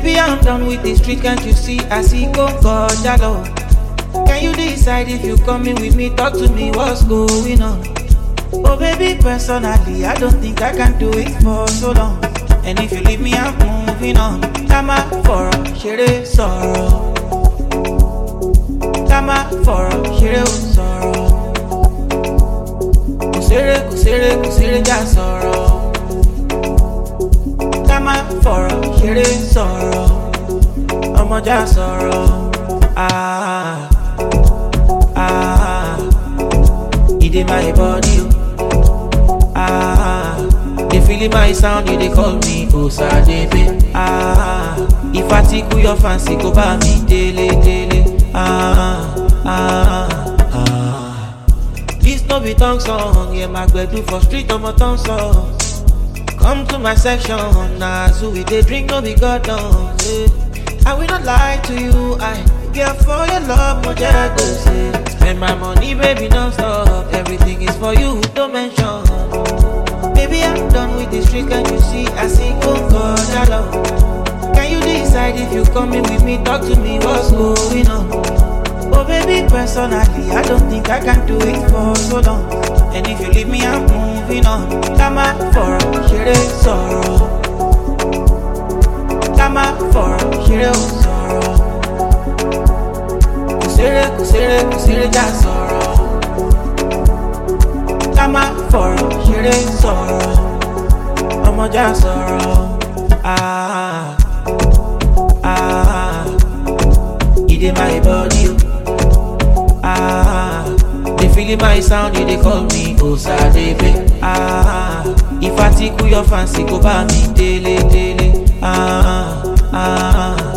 Baby, I'm done with the street, can't you see? I see go jalo. Can you decide if you coming with me? Talk to me, what's going on? Oh baby, personally, I don't think I can do it for so long. And if you leave me, I'm moving on. Tama for a shire sorrow. Tama for a shire sorrow. Kusere ja sorrow. Tama for a shire sorrow. Omo ja sorrow. It in my body. They feeling my sound, you they call me Osadebe. If I tickle your fancy, go by me daily. This no be tongue song, yeah, my do for street on my tongue song. Come to my section, nah, so we they drink, no be God done. Yeah. I will not lie to you, I care for your love, moja go say. Spend my money, baby, non-stop. Everything is for you, don't mention. Baby, I'm done with the street, can't you see? I see go jalo. Can you decide if you coming with me? Talk to me, what's going on? Oh baby, personally, I don't think I can do it for so long. And if you leave me, I'm moving on. Tama for a shire sorrow. Tama for a shire sorrow. Kusere ja sorrow. Tama for a shire sorrow. Omo ja sorrow. It in my body. They feeling my sound, you they call me Osadebe. If I tickle your fancy, go by me daily.